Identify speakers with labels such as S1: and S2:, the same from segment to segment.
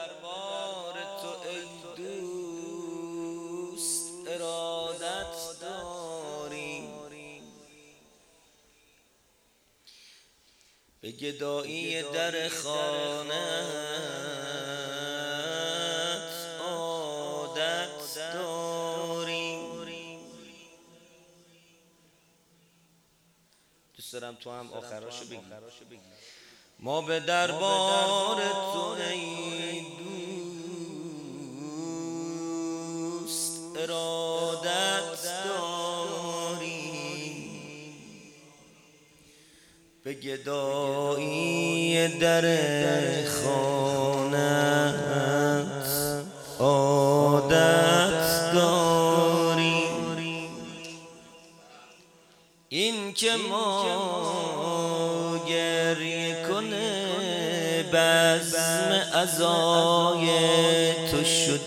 S1: دربار تو ای دوست ارادت داریم، به گدایی در خانه‌ات عادت داریم. دوست دارم تو هم آخراشو بگی. ما به دربار تو ای دوست ارادت داریم، به گدایی در خانه‌ات عادت داریم. این که ما گریه کنه بزم عزای تو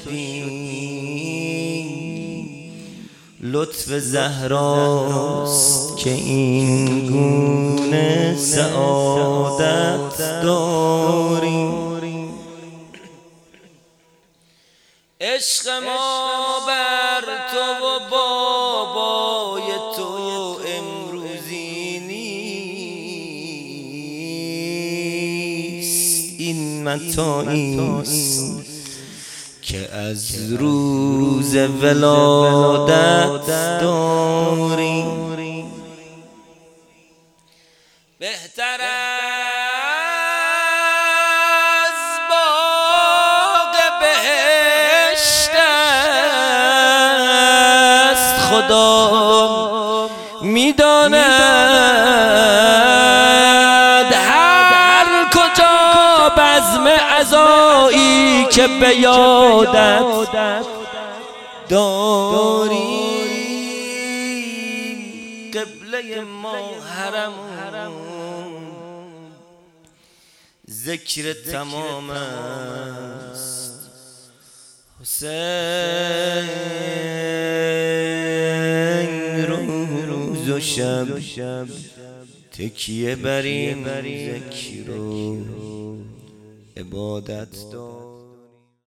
S1: شدیم، لطف زهراست که این گونه سعادت داریم. عشق ما بر تو و بابای تو امروزی نیست، این متاعیست که از روز ولادت داریم. بهتر از باغ بهشت است خدا میداند، هر کجا بزم عزایی که به یادت داریم. قبله ما حرمون ذکر تمام است، حسین روز و شب تکیه بریم ذکر و عبادت دار.